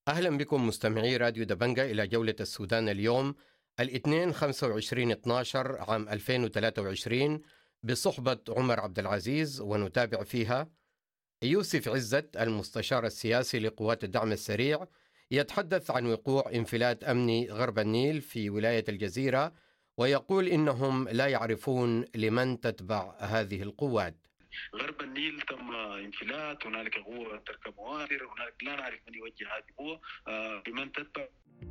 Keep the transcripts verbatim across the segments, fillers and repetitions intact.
أهلا بكم مستمعي راديو دبنجة إلى جولة السودان اليوم الاثنين خمسة وعشرين اثنا عشر عام ألفين وثلاثة وعشرين بصحبة عمر عبد العزيز، ونتابع فيها يوسف عزت المستشار السياسي لقوات الدعم السريع يتحدث عن وقوع انفلات أمني غرب النيل في ولاية الجزيرة، ويقول إنهم لا يعرفون لمن تتبع هذه القوات. غرب النيل تم انفلات، هنالك قوة تركب موارد، هنالك لا نعرف من يوجه هذه القوة بمن تتبع.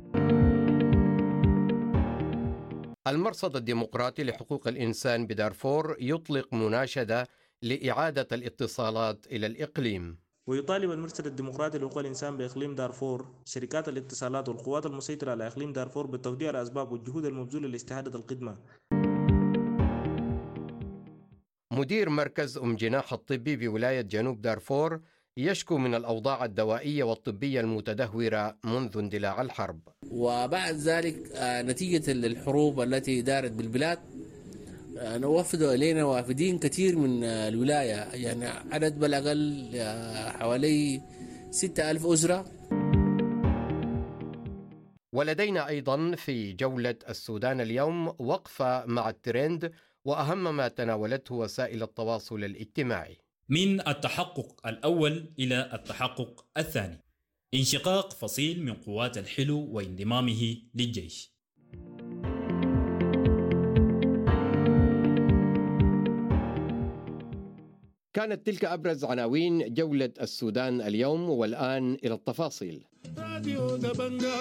المرصد الديمقراطي لحقوق الإنسان بدارفور يطلق مناشدة لإعادة الاتصالات إلى الإقليم، ويطالب المرصد الديمقراطي لحقوق الإنسان بإقليم دارفور شركات الاتصالات والقوات المسيطرة على إقليم دارفور بالتوضيح الأسباب والجهود المبذولة لاستعادة الخدمة. مدير مركز أم جناح الطبي بولاية جنوب دارفور يشكو من الأوضاع الدوائية والطبية المتدهورة منذ اندلاع الحرب، وبعد ذلك نتيجة الحروب التي دارت بالبلاد نوفدوا إلينا وافدين كثير من الولاية، يعني عدد بالأقل حوالي ستة ألف أسرة. ولدينا أيضا في جولة السودان اليوم وقفة مع الترند وأهم ما تناولته وسائل التواصل الاجتماعي. من التحقق الأول إلى التحقق الثاني، انشقاق فصيل من قوات الحلو وانضمامه للجيش. كانت تلك أبرز عناوين جولة السودان اليوم، والآن إلى التفاصيل. راديو دبنجة.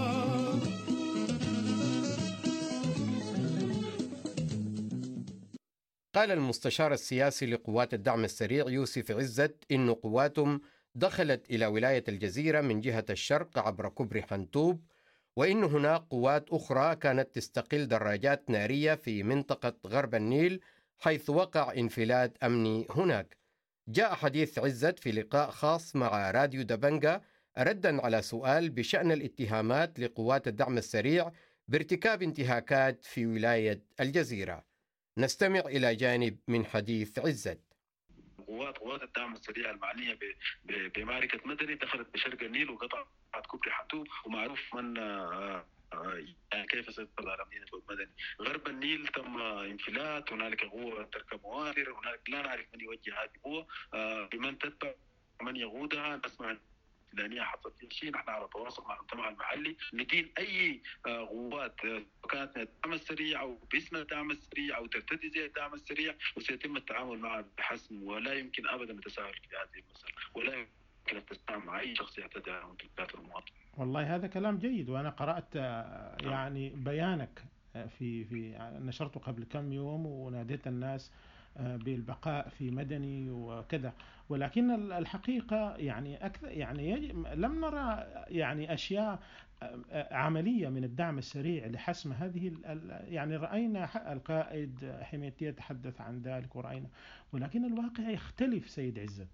قال المستشار السياسي لقوات الدعم السريع يوسف عزت إن قواتهم دخلت إلى ولاية الجزيرة من جهة الشرق عبر كوبري حنتوب، وإن هناك قوات أخرى كانت تستقل دراجات نارية في منطقة غرب النيل حيث وقع انفلات أمني هناك. جاء حديث عزت في لقاء خاص مع راديو دبنجة ردا على سؤال بشأن الاتهامات لقوات الدعم السريع بارتكاب انتهاكات في ولاية الجزيرة. نستمع إلى جانب من حديث عزت. قوات قوات الدعم السريع المعنية بمعركة مدني دخلت بشرق النيل وقطعت كوبري حنتوب، ومعروف من يعني كيف سيطر على مدينة المدني. غرب النيل تم انفلات، هنالك قوة تركب موارد، هنالك لا نعرف من يوجه هذه القوة بمن تتبع من يقودها. نسمع لأنها حصلت في شيء، نحن على تواصل مع المجتمع المحلي ندين أي قوات كانت من الدعم السريع أو باسم الدعم السريع أو ترتدي زي الدعم السريع، وسيتم التعامل معها بحسم، ولا يمكن أبدا التساهل في هذه المسألة، ولا يمكن التسامح مع أي شخص يعتدي على ممتلكات المواطن. والله هذا كلام جيد، وأنا قرأت يعني بيانك في في نشرته قبل كم يوم وناديت الناس بالبقاء في مدني وكذا، ولكن الحقيقة يعني أكثر يعني لم نرى يعني أشياء عملية من الدعم السريع لحسم هذه. يعني رأينا القائد حميدتي يتحدث عن ذلك ورأينا، ولكن الواقع يختلف سيد عزت.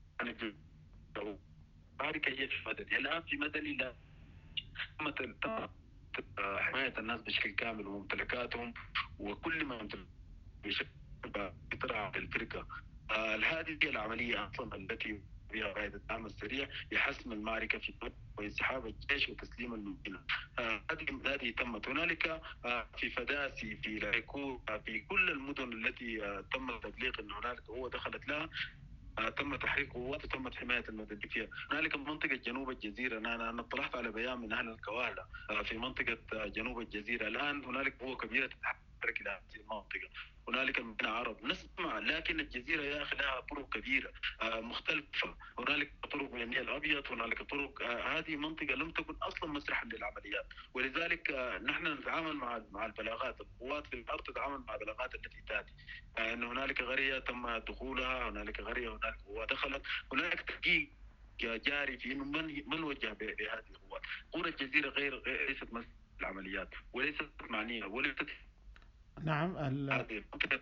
معركة هي في مدني، الآن في مدني لا تم حماية الناس بشكل كامل وممتلكاتهم وكل ما يمتلك بطرع الفرقة. هذه العملية أصلا التي فيها قائد الدعم السريع يحسم المعركة في وانسحاب الجيش وتسليم المدينة. هذه هذه تمت هنالك في فداسي، في لايكو، في كل المدن التي تم التبليغ أن هنالك قوة دخلت لها تم تحريك قوات وتمت حماية المدنيين فيها. هنالك منطقة جنوب الجزيرة، أنا أنا اطلعت على بيان من أهل الكوالة في منطقة جنوب الجزيرة، الآن هنالك قوة كبيرة تتحرك إلى هذه المنطقة. هنالك من عرب نسمع، لكن الجزيرة يا أخي لها طرق كبيرة مختلفة، هنالك طرق من النيل الأبيض، هنالك طرق. هذه منطقة لم تكن أصلا مسرحا للعمليات، ولذلك نحن نتعامل مع مع البلاغات. القوات في الأرض تتعامل مع البلاغات التي تأتي أن هنالك قرية تم دخولها، هنالك قرية هنالك قوة دخلت، هنالك تحقيق جاري في إنه من من وجه بهذه القوات. قرى الجزيرة غير ليست مسرح العمليات وليست معنية وليست. نعم ال...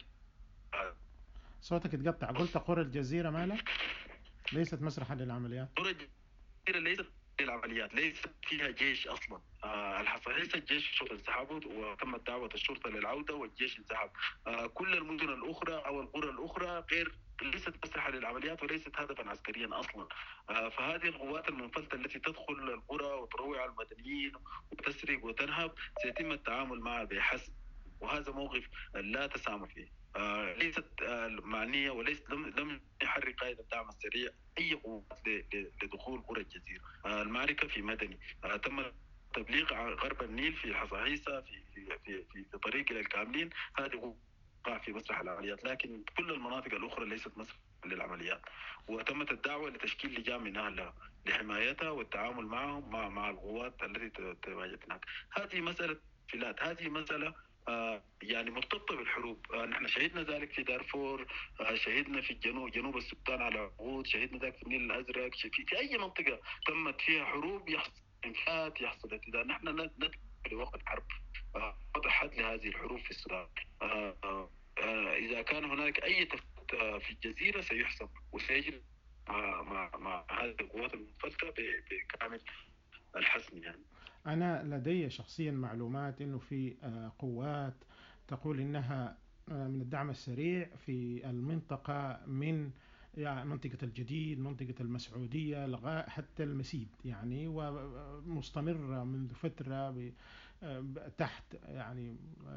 صوتك اتقطع. قلت قرى الجزيرة مالك ليست مسرحا للعمليات. قرى الجزيرة ليست العمليات ليست فيها جيش اصلا. آه الحصرية الجيش الشرطة انسحبوا وتمت دعوة الشرطة للعودة والجيش انسحب. آه كل المدن الاخرى او القرى الاخرى غير ليست مسرحة للعمليات وليست هدفا عسكريا اصلا. آه فهذه القوات المنفلتة التي تدخل القرى وتروع على المدنيين وتسرق وتنهب سيتم التعامل معها بحسب، وهذا موقف لا تسامح فيه. آه ليست آه معنية وليس لم لم يحرك قائد الدعم السريع اي قوات لدخول قرى الجزيرة. آه المعركة في مدني. آه تم تبليغ غرب النيل في حصاحيسة في في في في, في طريق الى الكاملين، هذه وقع في مسرح العمليات، لكن كل المناطق الاخرى ليست مسرح للعمليات. وتمت الدعوة لتشكيل لجان من اهلها لحمايتها والتعامل معهم مع مع القوات التي تواجد هناك. هذه مسألة فلات، هذه مسألة آه يعني مرتبطة بالحروب. آه نحن شهدنا ذلك في دارفور، آه شهدنا في الجنوب جنوب السودان على عقود، شهدنا ذلك في النيل الأزرق، في, في أي منطقة تمت فيها حروب يحصل انفلات، يحصل اعتداء. نحن ندخل لوقت حرب آه وضع حد لهذه الحروب في السودان. آه آه آه إذا كان هناك أي تفت في الجزيرة سيحسم وسيجري مع, مع, مع هذه القوات المنفلتة بكامل الحسم. يعني أنا لدي شخصيا معلومات أنه في قوات تقول أنها من الدعم السريع في المنطقة من يعني منطقة الجديد، منطقة المسعودية، لغاية حتى المسيد يعني، ومستمرة منذ فترة تحت يعني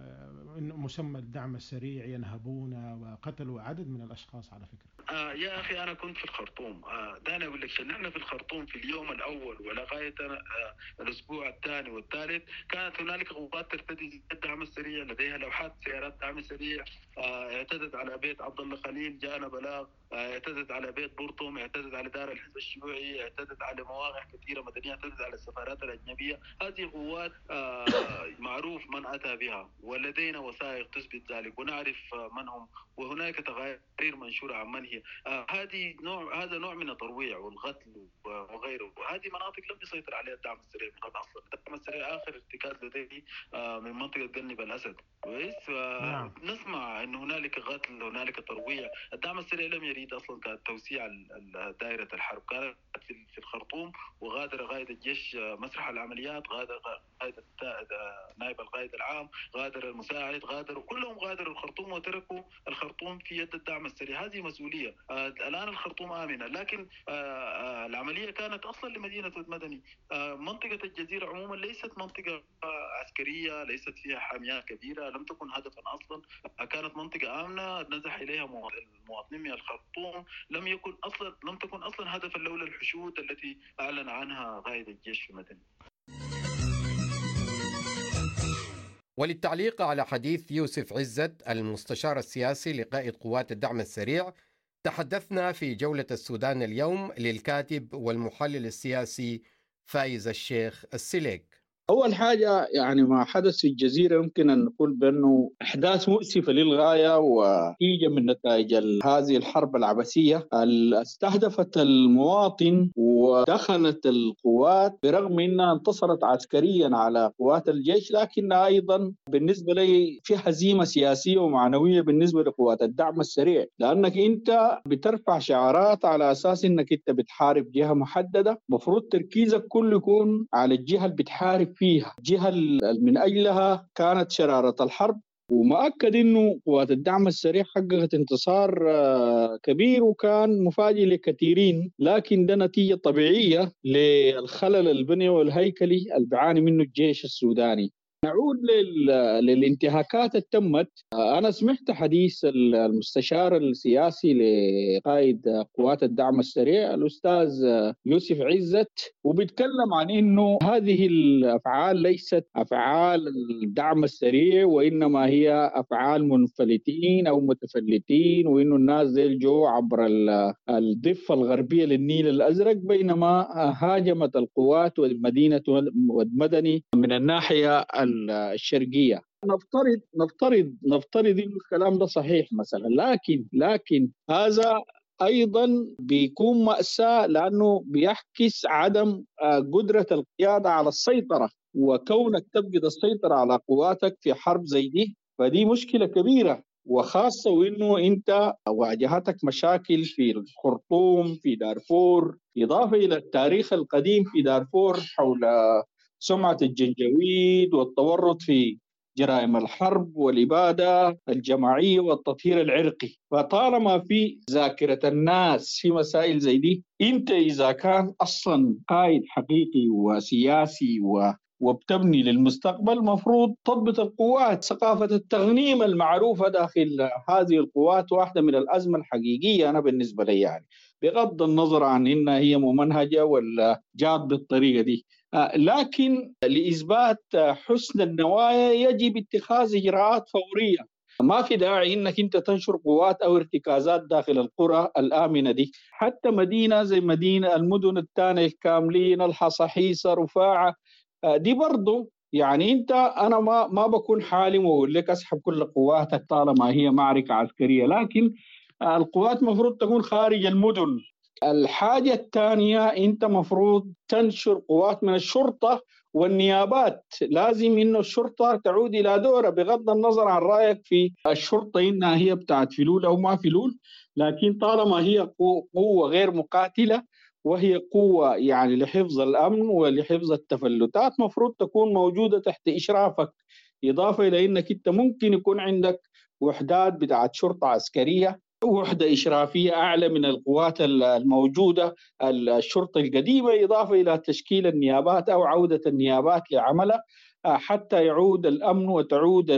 مسمى الدعم السريع، ينهبون وقتلوا عدد من الأشخاص على فكرة. آه يا أخي أنا كنت في الخرطوم. آه ده أنا أقول لك شيء، نحن في الخرطوم في اليوم الأول ولغاية آه الأسبوع الثاني والثالث كانت هنالك قوات ترتدي الدعم السريع، لديها لوحات سيارات دعم سريع. آه اعتدت على بيت عبد الله خليل، جاءنا بلاغ. آه اعتدت على بيت بورتوم، اعتدت على دار الحزب الشيوعي، اعتدت على مواقع كثيرة مدنية، اعتدت على السفارات الأجنبية. هذه قوات آه معروف من أتى بها ولدينا وثائق تثبت ذلك ونعرف آه من هم، وهناك تقارير منشورة عن من هي. آه هذه نوع هذا نوع من الترويع والقتل وغيره، وهذه مناطق لم يسيطر عليها الدعم السريع من قبل اصلا. الدعم السريع اخر ارتكاز لديه آه من منطقه جنب الاسد. كويس. آه نسمع ان هنالك قتل، هنالك ترويع. الدعم السريع لم يريد اصلا توسيع دائره الحرب، كانت في الخرطوم وغادر قائد الجيش مسرح العمليات، غادر قائد نائب القائد العام، غادر المساعد، غادروا كلهم غادروا الخرطوم وتركوا الخرطوم في يد الدعم السريع. هذه مسؤوليه. آه الان الخرطوم امنه، لكن آه آه العمليه كانت اصلا لمدينه المدني. آه منطقه الجزيره عموما ليست منطقه آه عسكريه، ليست فيها حاميات كبيره، لم تكن هدفا اصلا. آه كانت منطقه امنه نزح اليها المواطنين من الخرطوم، لم يكن اصلا لم تكن اصلا هدفا لولا الحشود التي اعلن عنها قائد الجيش في مدني. وللتعليق على حديث يوسف عزت المستشار السياسي لقائد قوات الدعم السريع، تحدثنا في جولة السودان اليوم للكاتب والمحلل السياسي فايز الشيخ السليك. أول حاجة يعني ما حدث في الجزيرة يمكن أن نقول بأنه أحداث مؤسفة للغاية ونتيجة من نتائج هذه الحرب العبثية اللي استهدفت المواطن ودخلت القوات، برغم أنها انتصرت عسكريا على قوات الجيش، لكنها أيضا بالنسبة لي في هزيمة سياسية ومعنوية بالنسبة لقوات الدعم السريع، لأنك أنت بترفع شعارات على أساس أنك أنت بتحارب جهة محددة. مفروض تركيزك كله يكون على الجهة اللي بتحارب فيها، الجهة من أجلها كانت شرارة الحرب. ومؤكد أنه قوات الدعم السريع حققت انتصار كبير وكان مفاجئ لكثيرين، لكن ده نتيجة طبيعية للخلل البنيوي والهيكلي اللي بيعاني منه الجيش السوداني. نعود للانتهاكات التمت. أنا سمعت حديث المستشار السياسي لقائد قوات الدعم السريع الأستاذ يوسف عزت، وبيتكلم عن إنه هذه الأفعال ليست أفعال الدعم السريع، وإنما هي أفعال منفلتين أو متفلتين، وإنه الناس ذي جو عبر الضفة الغربية للنيل الأزرق، بينما هاجمت القوات والمدينة والمدني من الناحية الشرقية. نفترض نفترض نفترض إنه الكلام ده صحيح مثلا، لكن لكن هذا أيضا بيكون مأساة، لأنه بيحكس عدم قدرة القيادة على السيطرة، وكونك تفقد السيطرة على قواتك في حرب زي دي فدي مشكلة كبيرة وخاصة وإنه أنت واجهتك مشاكل في الخرطوم في دارفور، إضافة إلى التاريخ القديم في دارفور حول سمعة الجنجويد والتورط في جرائم الحرب والإبادة الجماعية والتطهير العرقي. فطالما في ذاكرة الناس في مسائل زي دي، أنت إذا كان أصلا قائد حقيقي وسياسي و وبتبني للمستقبل، مفروض تضبط القوات. ثقافة التغنيم المعروفة داخل هذه القوات واحدة من الأزمة الحقيقية أنا بالنسبة لي، يعني بغض النظر عن إنها هي ممنهجة ولا جات بالطريقة دي، لكن لإثبات حسن النوايا يجب اتخاذ إجراءات فورية. ما في داعي إنك أنت تنشر قوات أو ارتكازات داخل القرى الآمنة دي. حتى مدينة زي مدينة المدن الثانية الكاملين، الحصحيصة، رفاعة، دي برضو يعني انت انا ما ما بكون حالم واقول لك اسحب كل قواتك طالما هي معركه عسكريه، لكن القوات مفروض تكون خارج المدن. الحاجه الثانيه، انت مفروض تنشر قوات من الشرطه والنيابات. لازم انه الشرطه تعود الى دورها بغض النظر عن رايك في الشرطه انها هي بتاعت فلول او ما فلول، لكن طالما هي قوه غير مقاتله وهي قوة يعني لحفظ الأمن ولحفظ التفلتات، مفروض تكون موجودة تحت إشرافك. إضافة إلى أنك أنت ممكن يكون عندك وحدات بتاعت شرطة عسكرية، وحدة إشرافية أعلى من القوات الموجودة الشرطة القديمة، إضافة إلى تشكيل النيابات أو عودة النيابات لعملها حتى يعود الأمن وتعود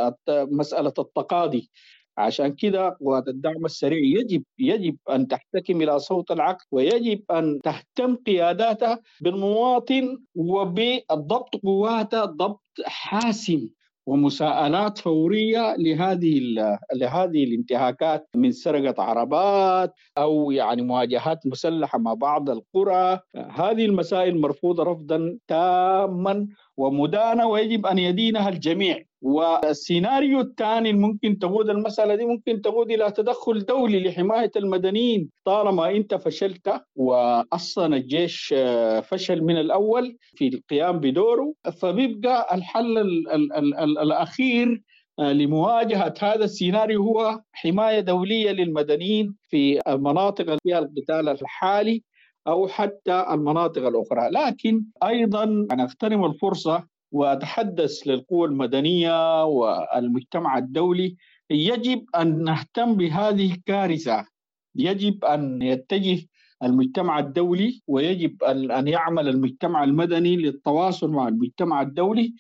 مسألة التقاضي. عشان كده قوات الدعم السريع يجب يجب أن تحتكم إلى صوت العقل، ويجب أن تهتم قياداتها بالمواطن وبالضبط قواتها ضبط حاسم ومساءلات فورية لهذه لهذه الانتهاكات من سرقة عربات أو يعني مواجهات مسلحة مع بعض القرى. هذه المسائل مرفوضة رفضا تاما ومدانة، ويجب أن يدينها الجميع. والسيناريو الثاني ممكن تقود المسألة دي ممكن تقود إلى تدخل دولي لحماية المدنيين. طالما أنت فشلت وأصلا الجيش فشل من الأول في القيام بدوره، فبيبقى الحل ال ال ال ال الأخير لمواجهة هذا السيناريو هو حماية دولية للمدنيين في المناطق فيها القتال الحالي أو حتى المناطق الأخرى. لكن أيضا أنا أغتنم الفرصة وأتحدث للقوى المدنية والمجتمع الدولي، يجب أن نهتم بهذه الكارثة. يجب أن يتجه المجتمع الدولي ويجب أن يعمل المجتمع المدني للتواصل مع المجتمع الدولي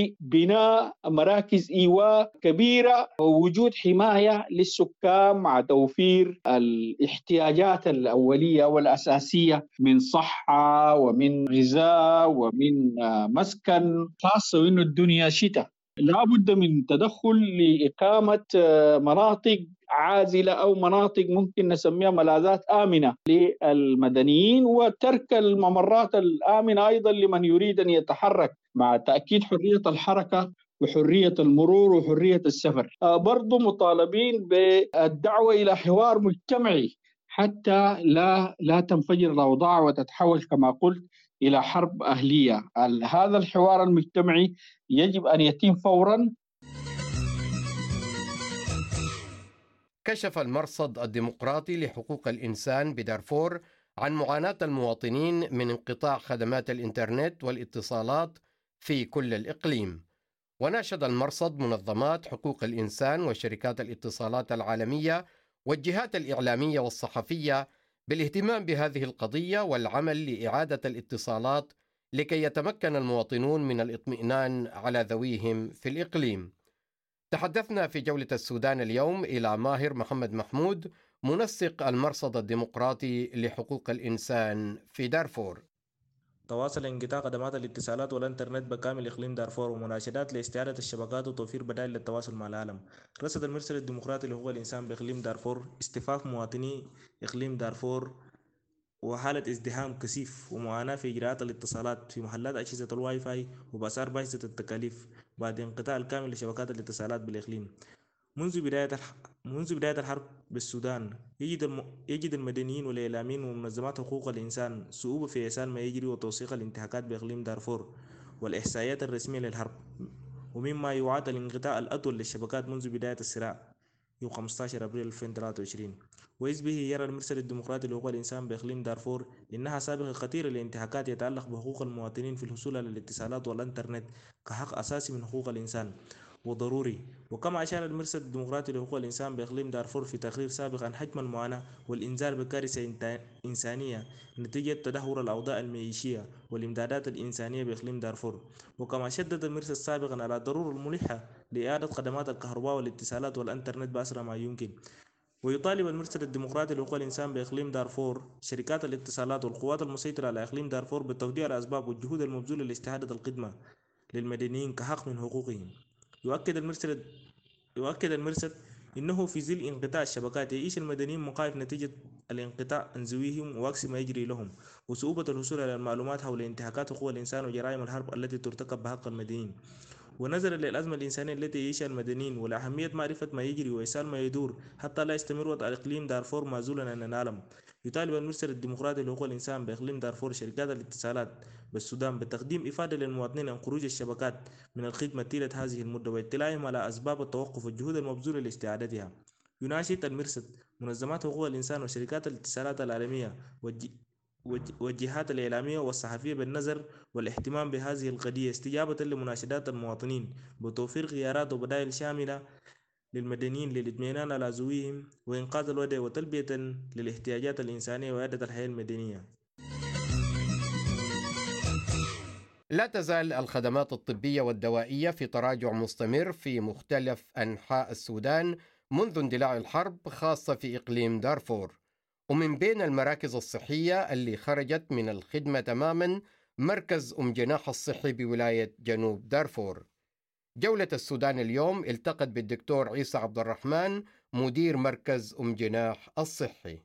لبناء مراكز إيواء كبيرة ووجود حماية للسكان مع توفير الاحتياجات الأولية والأساسية من صحة ومن غذاء ومن مسكن، خاصة وإنه الدنيا شتاء. لا بد من تدخل لإقامة مناطق عازلة أو مناطق ممكن نسميها ملاذات آمنة للمدنيين، وترك الممرات الآمنة أيضا لمن يريد أن يتحرك، مع تأكيد حرية الحركة وحرية المرور وحرية السفر. برضو مطالبين بالدعوة إلى حوار مجتمعي حتى لا لا تنفجر الأوضاع وتتحول كما قلت إلى حرب أهلية. هذا الحوار المجتمعي يجب أن يتم فوراً. كشف المرصد الديمقراطي لحقوق الإنسان بدارفور عن معاناة المواطنين من انقطاع خدمات الإنترنت والاتصالات في كل الإقليم. وناشد المرصد منظمات حقوق الإنسان وشركات الاتصالات العالمية والجهات الإعلامية والصحفية بالاهتمام بهذه القضية والعمل لإعادة الاتصالات لكي يتمكن المواطنون من الاطمئنان على ذويهم في الإقليم. تحدثنا في جولة السودان اليوم إلى ماهر محمد محمود، منسق المرصد الديمقراطي لحقوق الإنسان في دارفور. تواصل انقطاع خدمات الاتصالات والإنترنت بكامل إقليم دارفور ومناشدات لاستعادة الشبكات وتوفير بدائل للتواصل مع العالم. رصد المرصد الديمقراطي لحقوق الإنسان بإقليم دارفور اصطفاف مواطني إقليم دارفور وحالة ازدحام كثيف ومعاناة في إجراءات الاتصالات في محلات أجهزة الواي فاي وبأسعار باهظة التكاليف بعد انقطاع الكامل لشبكات الاتصالات بالإقليم. منذ بداية الح... منذ بداية الحرب بالسودان يجد الم... يجد المدنيين والإعلاميين ومنظمات حقوق الإنسان صعوبة في إيصال ما يجري وتوثيق الانتهاكات بإقليم دارفور والإحصائيات الرسمية للحرب، ومما يعاد الانقطاع الأطول للشبكات منذ بداية الصراع. يوم خمسة عشر أبريل ألفين وثلاثة وعشرين. وإذ به يرى المرسل الديمقراطي لحقوق الإنسان بإقليم دارفور إنها سابقة خطيرة لانتهاكات يتعلق بحقوق المواطنين في الحصول على الاتصالات والإنترنت كحق أساسي من حقوق الإنسان وضروري. وكما أشار المرسل الديمقراطي لحقوق الإنسان بإقليم دارفور في تقرير سابق عن حجم المعاناة والإنذار بكارثة إنسانية نتيجة تدهور الأوضاع المعيشية والإمدادات الإنسانية بإقليم دارفور. وكما شدد المرسل سابقا على الضرورة الملحة لإعادة خدمات الكهرباء والاتصالات والإنترنت بأسرع ما يمكن. ويطالب المرسل الديمقراطي لحقوق الإنسان بإقليم دارفور شركات الاتصالات والقوات المسيطرة على إقليم دارفور بالتوضيح الأسباب والجهود المبذولة لاستعادة الخدمة للمدنيين كحق من حقوقهم. يؤكد المرسل يؤكد المرسل إنه في ظل انقطاع الشبكات يعيش المدنيين مخاوف نتيجة الانقطاع عن ذويهم وعكس ما يجري لهم وصعوبة الحصول على المعلومات حول انتهاكات حقوق الإنسان وجرائم الحرب التي ترتكب بحق المدنيين. ونظرا للأزمة الإنسانية التي يعيشها المدنيين ولأهمية معرفة ما يجري وإيصال ما يدور حتى لا يستمر وضع إقليم دارفور معزولا عن العالم، يطالب المرسل الديمقراطي لحقوق الإنسان بإقليم دارفور شركات الاتصالات بالسودان بتقديم إفادة للمواطنين عن خروج الشبكات من الخدمة طيلة هذه المدة واطلاعهم على أسباب التوقف والجهود المبذولة لاستعادتها. يناشد المرسل منظمات حقوق الإنسان وشركات الاتصالات العالمية والجهات الإعلامية والصحفية بالنظر والاهتمام بهذه القضية استجابة لمناشدات المواطنين بتوفير خيارات وبدائل شاملة للمدنيين للاطمئنان على ذويهم وإنقاذ الوضع وتلبية للاحتياجات الإنسانية وإعادة الحياة المدنية. لا تزال الخدمات الطبية والدوائية في تراجع مستمر في مختلف أنحاء السودان منذ اندلاع الحرب خاصة في إقليم دارفور. ومن بين المراكز الصحية اللي خرجت من الخدمة تماما مركز أم جناح الصحي بولاية جنوب دارفور. جولة السودان اليوم التقت بالدكتور عيسى عبد الرحمن مدير مركز أم جناح الصحي.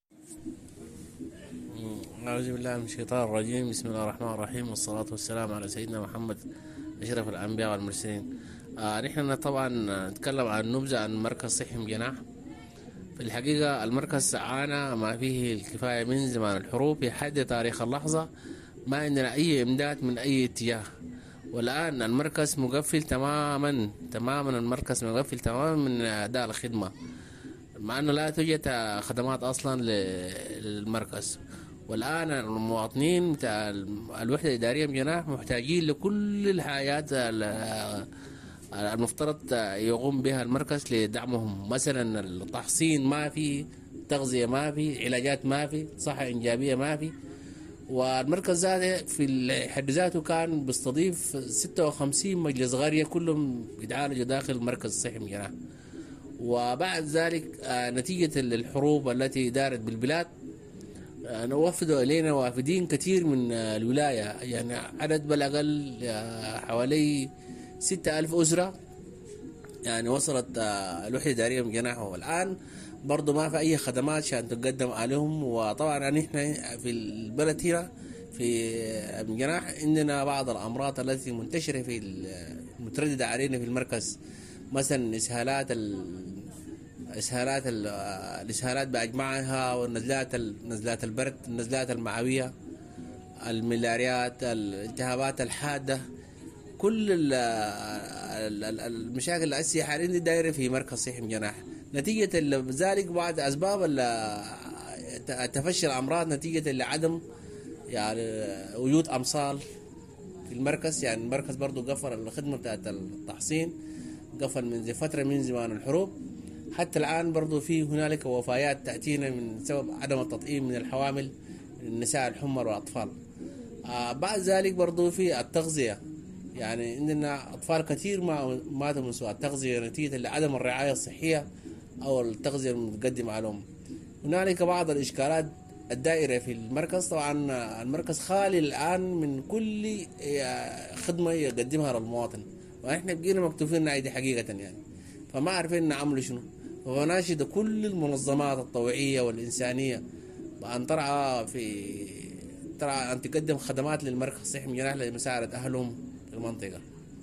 أعوذ بالله من الشيطان الرجيم. بسم الله الرحمن الرحيم والصلاة والسلام على سيدنا محمد أشرف الأنبياء والمرسلين. آه نحن طبعا نتكلم عن نبذة عن مركز صحي أم جناح. في الحقيقة المركز عانى ما فيه الكفاية من زمان الحروب لحد تاريخ اللحظة، ما عندنا أي إمداد من أي اتجاه، والآن المركز مقفل تماما تماما المركز مقفل تماما من أداء الخدمة، مع أنه لا توجد خدمات أصلا للمركز. والآن المواطنين بتاع الوحدة الإدارية من جناح محتاجين لكل الحاجات المفترض يقوم بها المركز لدعمهم، مثلا التحصين ما في، تغذية ما في، علاجات ما في، صحة إنجابية ما في. والمركز ذاته في حد ذاته كان بيستضيف ستة وخمسين مجلس قرية كلهم يتعالجوا داخل مركز الصحي من جناح. وبعد ذلك نتيجة الحروب التي دارت بالبلاد وفدوا إلينا وافدين كثير من الولاية، يعني عدد بالأقل حوالي ستة ألف أسرة يعني وصلت الوحدة الإدارية من جناحه. والآن برضو ما في أي خدمات عشان تقدم عليهم. وطبعا يعني إحنا في البلد هنا في من جناح عندنا بعض الأمراض التي منتشرة في المترددة علينا في المركز، مثلا إسهالات ال إسهالات الإسهالات بأجمعها والنزلات نزلات البرد، النزلات المعوية، الملاريات، الالتهابات الحادة، كل المشاكل الأساسية حاليا دي دايرة في مركز صحي من جناح. نتيجة ذلك بعض أسباب تفشي الأمراض نتيجة لعدم يعني وجود أمصال في المركز. يعني المركز برضو قفل الخدمة بتاعت التحصين، قفل من فترة من زمان الحروب. حتى الآن برضو في هنالك وفيات تأتينا من سبب عدم التطعيم من الحوامل، النساء الحمر والأطفال. آه بعد ذلك برضو في التغذية، يعني عندنا أطفال كثير ما ماتوا من سوء التغذية نتيجة لعدم الرعاية الصحية أو التغذية المتقدمة عليهم. هنالك بعض الإشكالات الدائرة في المركز. طبعا المركز خالي الآن من كل خدمة يقدمها للمواطن، وإحنا بقينا مكتوفين عادي حقيقة يعني، فما عارفين نعمل شنو. فناشد كل المنظمات الطوعية والإنسانية بأن ترعى في ترعى أن تقدم خدمات للمركز الصحي من جناح لمساعدة أهلهم في المنطقة.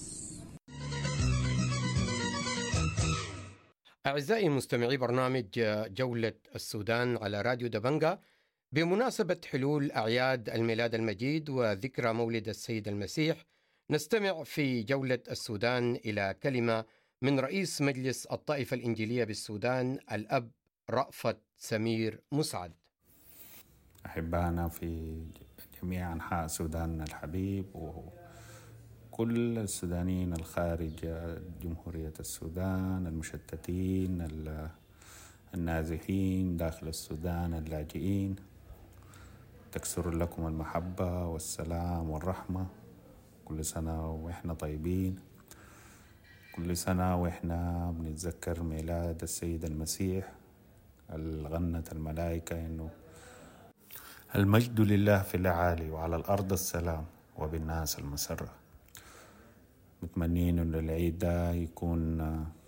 أعزائي مستمعي برنامج جولة السودان على راديو دبنجة، بمناسبة حلول أعياد الميلاد المجيد وذكرى مولد السيد المسيح، نستمع في جولة السودان إلى كلمة من رئيس مجلس الطائفة الإنجيلية بالسودان الأب رأفت سمير مسعد. أحبائنا في جميع أنحاء السودان الحبيب وكل السودانيين الخارج جمهورية السودان، المشتتين، النازحين داخل السودان، اللاجئين، تكسر لكم المحبة والسلام والرحمة. كل سنة وإحنا طيبين، كل سنة وإحنا بنتذكر ميلاد السيد المسيح الغنت الملائكة إنه المجد لله في الأعالي وعلى الأرض السلام وبالناس المسرة. متمنين إنه العيد ده يكون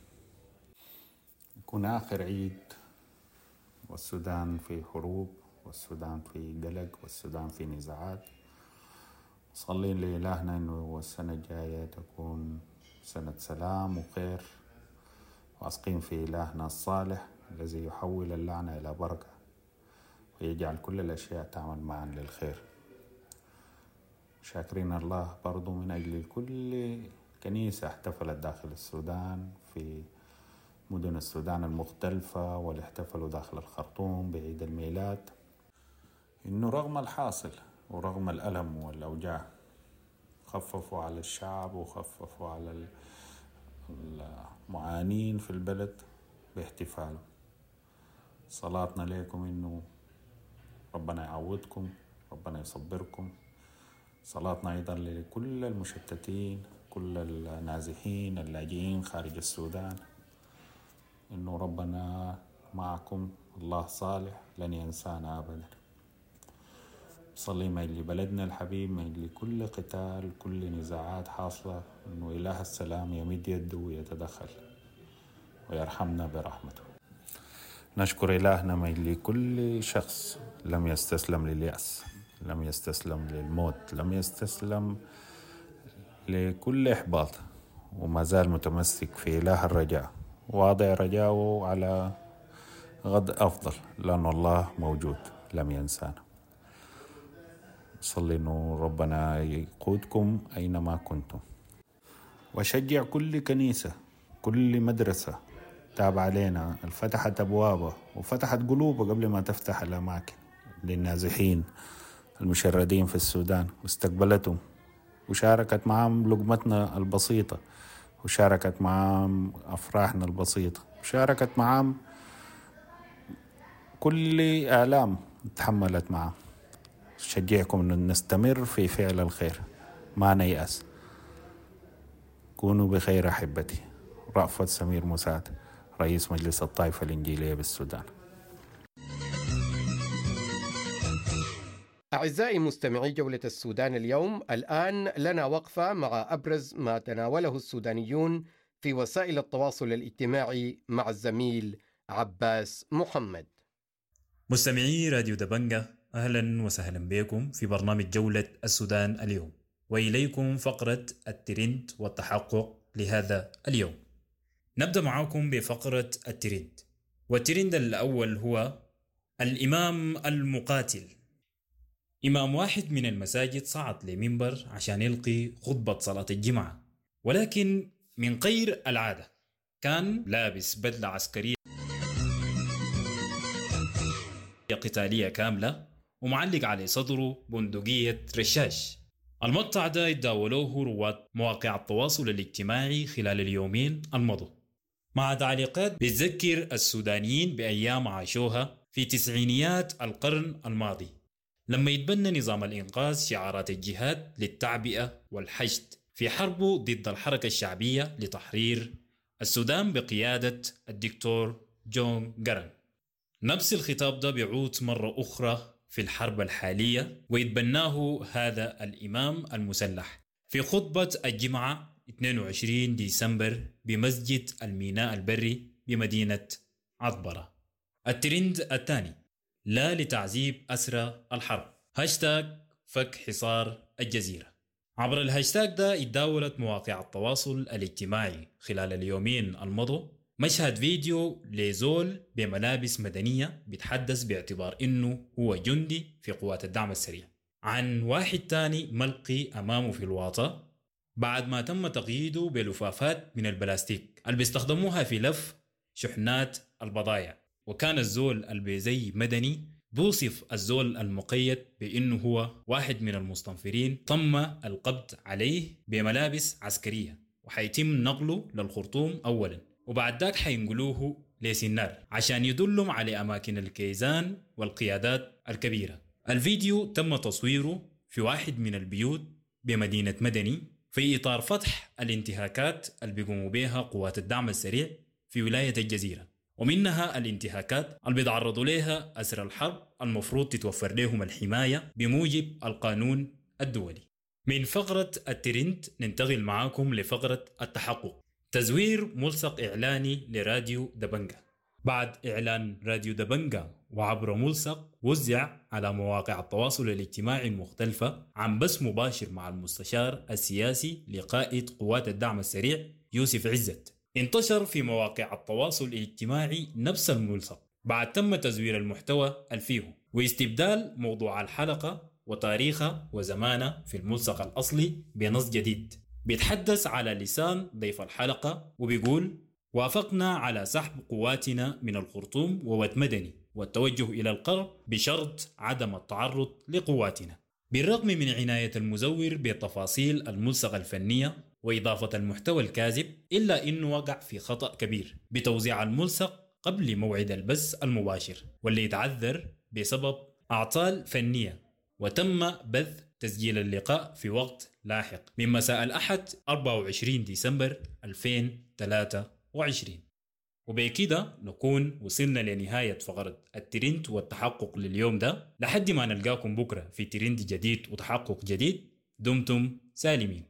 يكون آخر عيد، والسودان في حروب، والسودان في قلق، والسودان في نزاعات. صلين لإلهنا إنه السنة الجاية تكون سنة سلام وخير، واثقين في إلهنا الصالح الذي يحول اللعنة إلى بركة ويجعل كل الأشياء تعمل معا للخير. شاكرين الله برضو من أجل كل كنيسة احتفلت داخل السودان في مدن السودان المختلفة، واللي احتفلوا داخل الخرطوم بعيد الميلاد، إنه رغم الحاصل ورغم الألم والأوجاع خففوا على الشعب وخففوا على المعانين في البلد باحتفال. صلاتنا لكم إنه ربنا يعوضكم، ربنا يصبركم. صلاتنا أيضا لكل المشتتين، كل النازحين اللاجئين خارج السودان، إنه ربنا معكم، الله صالح لن ينسانا أبدا. صلي من أجل بلدنا الحبيب، من أجل كل قتال، كل نزاعات حاصلة، إنه إله السلام يمد يده ويتدخل ويرحمنا برحمته. نشكر إلهنا من أجل كل شخص لم يستسلم لليأس، لم يستسلم للموت، لم يستسلم لكل إحباط، وما زال متمسك في إله الرجاء، واضع رجاءه على غد أفضل، لأن الله موجود لم ينسانا. صلي إنه ربنا يقودكم أينما كنتم، وشجع كل كنيسة، كل مدرسة تابع علينا فتحت أبوابها وفتحت قلوبها قبل ما تفتح الأماكن للنازحين المشردين في السودان، واستقبلتهم وشاركت معهم لقمتنا البسيطة، وشاركت معهم أفراحنا البسيطة، وشاركت معهم كل آلام تحملت معهم. شجعكم أن نستمر في فعل الخير، ما نيأس. كونوا بخير أحبتي. رأفت سمير مسعد، رئيس مجلس الطائفة الإنجيلية بالسودان. أعزائي مستمعي جولة السودان اليوم، الآن لنا وقفة مع أبرز ما تناوله السودانيون في وسائل التواصل الاجتماعي مع الزميل عباس محمد. مستمعي راديو دبنجة، أهلا وسهلا بكم في برنامج جولة السودان اليوم، وإليكم فقرة الترند والتحقق لهذا اليوم. نبدأ معكم بفقرة الترند، والترند الأول هو الإمام المقاتل. إمام واحد من المساجد صعد لمنبر عشان يلقي خطبة صلاة الجمعة، ولكن من غير العادة كان لابس بدلة عسكرية قتالية كاملة ومعلق على صدره بندقية رشاش. المقطع ده يتداولوه رواد مواقع التواصل الاجتماعي خلال اليومين المضوا، مع تعليقات بتذكر السودانيين بأيام عاشوها في تسعينيات القرن الماضي، لما يتبنى نظام الإنقاذ شعارات الجهاد للتعبئة والحشد في حربه ضد الحركة الشعبية لتحرير السودان بقيادة الدكتور جون جارن. نفس الخطاب ده بيعود مرة أخرى في الحرب الحالية، ويتبناه هذا الإمام المسلح في خطبة الجمعة اثنين وعشرين ديسمبر بمسجد الميناء البري بمدينة عطبرة. الترند الثاني، لا لتعذيب أسرى الحرب، هاشتاج فك حصار الجزيرة. عبر الهاشتاج ده اتداولت مواقع التواصل الاجتماعي خلال اليومين المضوا مشهد فيديو لزول بملابس مدنية بيتحدث باعتبار إنه هو جندي في قوات الدعم السريع عن واحد تاني ملقي أمامه في الواطة بعد ما تم تقييده بلفافات من البلاستيك اللي بيستخدموها في لف شحنات البضائع. وكان الزول البيزي مدني بوصف الزول المقيد بأنه هو واحد من المستنفرين، تم القبض عليه بملابس عسكرية وحيتم نقله للخرطوم أولا، وبعد ذاك حينقلوه لسنار عشان يدلهم على أماكن الكيزان والقيادات الكبيرة. الفيديو تم تصويره في واحد من البيوت بمدينة مدني في إطار فتح الانتهاكات اللي بيقوموا بها قوات الدعم السريع في ولاية الجزيرة، ومنها الانتهاكات اللي بيتعرضوا لها أسر الحرب المفروض تتوفر لهم الحماية بموجب القانون الدولي. من فقرة الترند ننتقل معاكم لفقرة التحقق. تزوير ملصق إعلاني لراديو دبنجا. بعد إعلان راديو دبنجا وعبر ملصق وزع على مواقع التواصل الاجتماعي المختلفة عن بث مباشر مع المستشار السياسي لقائد قوات الدعم السريع يوسف عزت، انتشر في مواقع التواصل الاجتماعي نفس الملصق بعد تم تزوير المحتوى الفيه واستبدال موضوع الحلقة وتاريخها وزمانها في الملصق الأصلي بنص جديد بيتحدث على لسان ضيف الحلقة وبيقول: وافقنا على سحب قواتنا من الخرطوم وواد مدني والتوجه إلى القرب بشرط عدم التعرض لقواتنا. بالرغم من عناية المزور بتفاصيل الملصق الفنية وإضافة المحتوى الكاذب، إلا إنه وقع في خطأ كبير بتوزيع الملصق قبل موعد البث المباشر، واللي يتعذر بسبب أعطال فنية، وتم بث تسجيل اللقاء في وقت لاحق من مساء الأحد أربعة وعشرين ديسمبر ألفين وثلاثة وعشرين. وبكده نكون وصلنا لنهاية فقرة الترند والتحقق لليوم ده، لحد ما نلقاكم بكرة في ترند جديد وتحقق جديد. دمتم سالمين.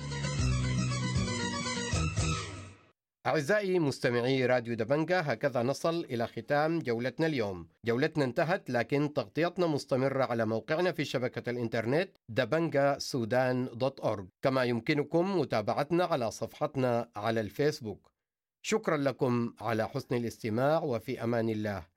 أعزائي مستمعي راديو دبنجا، هكذا نصل إلى ختام جولتنا اليوم. جولتنا انتهت، لكن تغطيتنا مستمرة على موقعنا في شبكة الإنترنت دبنجا سودان دوت أورج، كما يمكنكم متابعتنا على صفحتنا على الفيسبوك. شكرا لكم على حسن الاستماع، وفي أمان الله.